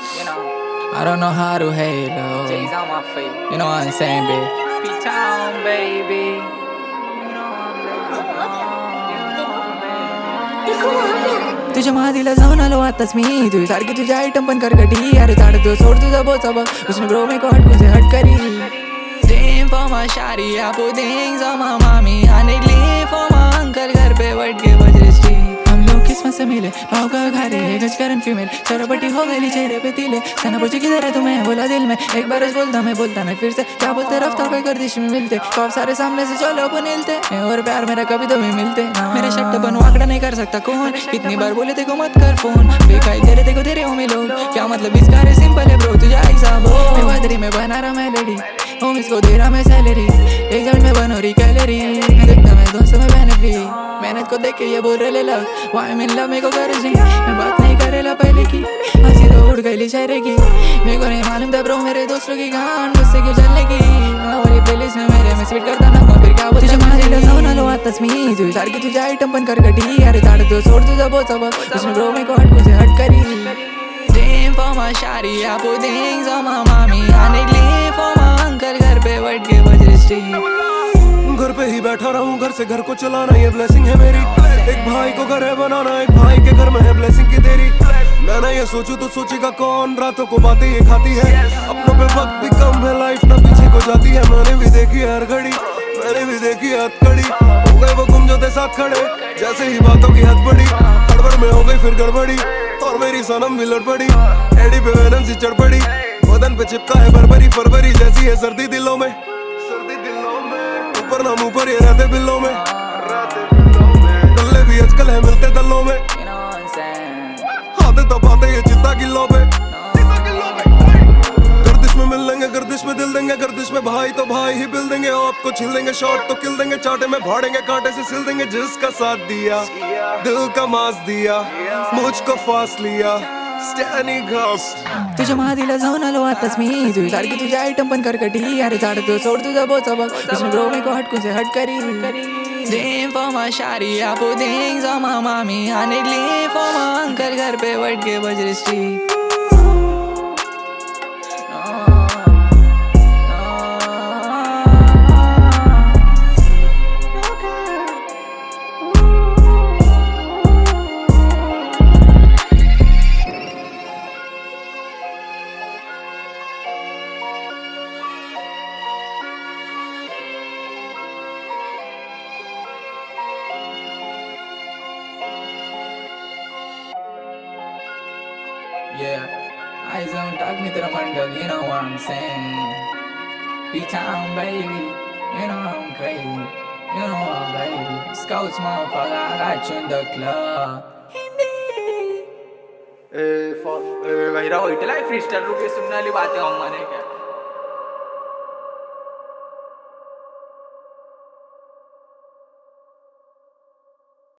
You know, I don't know how to halo. J's on my feet. You know what I'm saying, bitch? P-Town, baby. You know I'm baby. You know I'm baby. तुझ्या मादीला जाऊन आलो आताच मी तुझी सारखी तुझी item पण करकटी अरे चाडतो सोड तुझा बोचा बघ उसने ब्रो मेरे को हट से हट करी Dream for my shawty, I put things on my mommy I need leave for my uncle घर पे बैठ के बज रही स्ट्रीट हम लोग किस्मत से मिले भाव का घारे है गजकरन फीमेल चरपटी हो गई चेहरे पे तिले सना पूछे किधर है तुम्हें बोला दिल में एक बार बोलता मैं बोलता नहीं फिर से क्या बोलते रफ्ता पे गर्दिश में मिलते खूब सारे सामने से चलो अपन हिलते और प्यार मेरा कभी तो भी मिलते मेरा शक्ट बन वाकड़ा नहीं कर सकता कौन कितनी बार बोले तेको मत कर फोन बेकाई तेरे तेको तेरे हो मिलो क्या मतलब इसका रे सिंपल है ब्रो तुझा हिसाब हो मैं बदरी में बना रहा मेलोडी होम इसको दे रहा मैं सैलरी एक जड़ में बनो रही कैलरी मैं देखता मैं दोस्तों में बेनिफिट मेहनत को देख के ये बोल रहे लग वाई मिल ला मेरे को कर जी मैं बात नहीं करेला पहले की हंसी तो उड़ गई शहरे की मेरे को नहीं मालूम था ब्रो मेरे दोस्तों की कहान मुझसे क्यों चलने की और ये प्लेलिस्ट में मेरे में स्वीट करता ना फिर क्या बोलते तुझे माझीला जाऊन आलो आताच मी तुझी सारखी तुझी आयटम पण करकटी अरे चाडतो सोड तुझा बोचा बघ उसने ब्रो मेरे को हट से हट करी Dream for my shawty, I put things on my mommy I need leave for my uncle घर पे बैठ के बज रही स्ट्रीट घर पे ही बैठा रहूं घर से घर को चलाना ये ब्लेसिंग है मेरी एक भाई को घर है बनाना एक भाई के घर में है ब्लेसिंग की तेरी मैं ना ये सोचूं तो सोचेगा कौन रातों को बातें ये खाती है अपनों पे वक्त भी कम है लाइफ ना पीछे को जाती है मैंने भी देखी हर घड़ी मैंने भी देखी हथकड़ी हो गए वो गुम जो थे साथ खड़े जैसे ही बातों की हद बढ़ी गड़बड़ में हो गई फिर गड़बड़ी और मेरी सनम भी लड़ पड़ी एडी पे वैनम सी चढ़ पड़ी बदन पे चिपका है बरबरी फरवरी जैसी है सर्दी दिलों में ऊपर नाम ऊपर ये रहते बिल्लों में डल्ले भी आजकल है मिलते दलों में You know what I'm saying. आते दबाते ये चिता किलों पे गर्दिश में मिल लेंगे गर्दिश में दिल देंगे गर्दिश में भाई तो भाई ही बिल देंगे आपको छिल देंगे शॉट तो किल देंगे चाटे में भाड़ेंगे कांटे से सिल देंगे जिसका साथ दिया दिल का मास दिया मुझको फास लिया Standing up. तुझ्या मादीला जाऊन आलो आताच मी तुझी सारखी तुझी आयटम पण करकटी अरे चाडतो सोड तुझा बोचा बघ उसने ब्रो मेरे को हट से हट करी Dream for my shawty, I put things on my mommy I need leave for my uncle घर पे बैठ के बज रही street Yeah, eyes on talk mitra mandal, you know what I'm saying. P-Town, baby, you know I'm crazy. You know what, baby. Scouts, motherfucker, I got you in the club. गहिरा होइटला freestyle रूप ये सुनने वाली बातें हम माने क्या